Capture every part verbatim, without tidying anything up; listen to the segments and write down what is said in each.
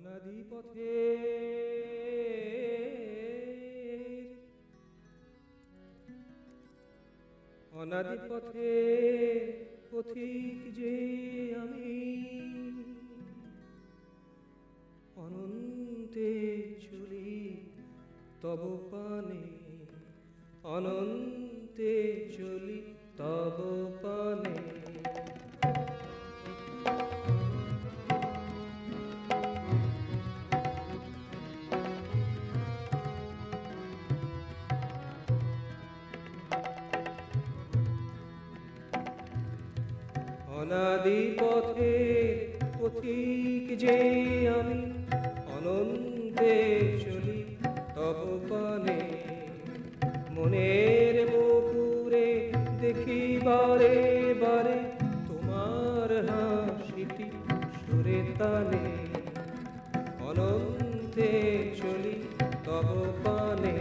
অনাদি পথে অনাদি পথে পথিক যে আমি অনন্তে চলি তব পানে অনন্তে চলি তব পানে অনাদি পথে পথিক যে আমি অনন্তে চলি তব পানে মনের মুকুরে দেখি বারে বারে তোমার হাসিটি সুরে তানে অনন্তে চলি তব পানে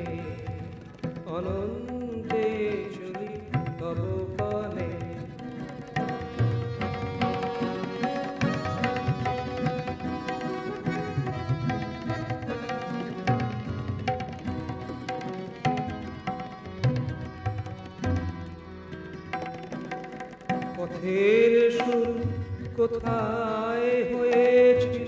অনন্তে চলি তব পানে পথের শুরু কোথায় হয়েছিল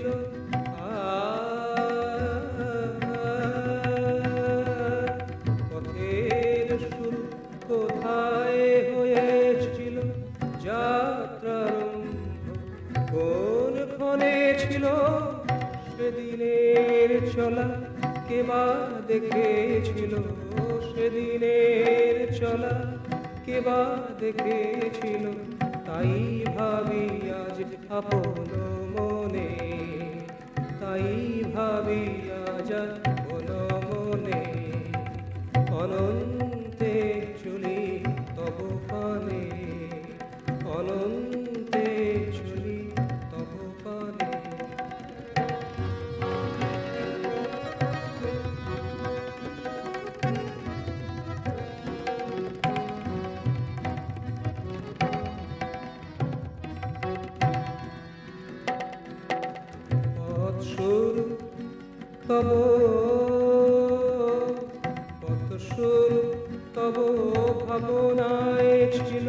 পথের শুরু কোথায় হয়েছিল যাত্রারম্ভ কোন ক্ষণে ছিল সেদিনের চলা কেবা দেখেছিল সেদিনের চলা কেবা দেখেছিল তাই ভাবি আজ আপন মনে তাই ভাবি আজ আপন মনে অনন্তে চলি তব পানে অনন্তে চলি তব পানে তব কত সুর তব ভাবনায় ছিল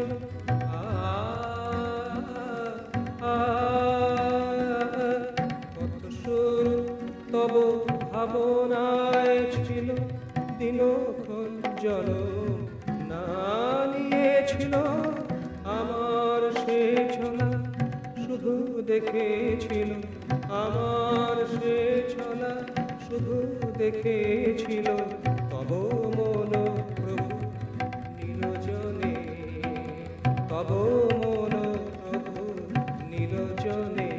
কত সুর তব ভাবনায় ছিল দিনক্ষণ জন না নিয়েছিল আমার সে ছলা শুধু দেখেছিল আমার সে ছলা শুধু দেখেছিল তব মন প্রভু নিরজনে তব মন প্রভু নিরজনে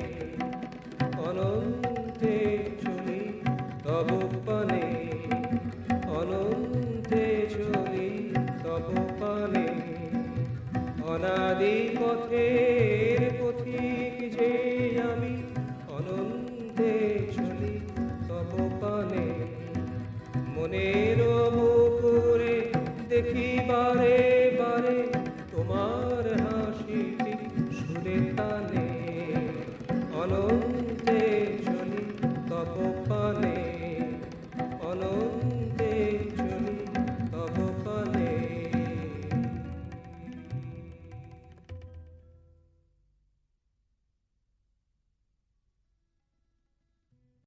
অনন্তে চলি তব পানে অনন্তে চলি তব পানে অনাদি পথের পথিক যে আমি অনন্তে চলি তব পানে মনের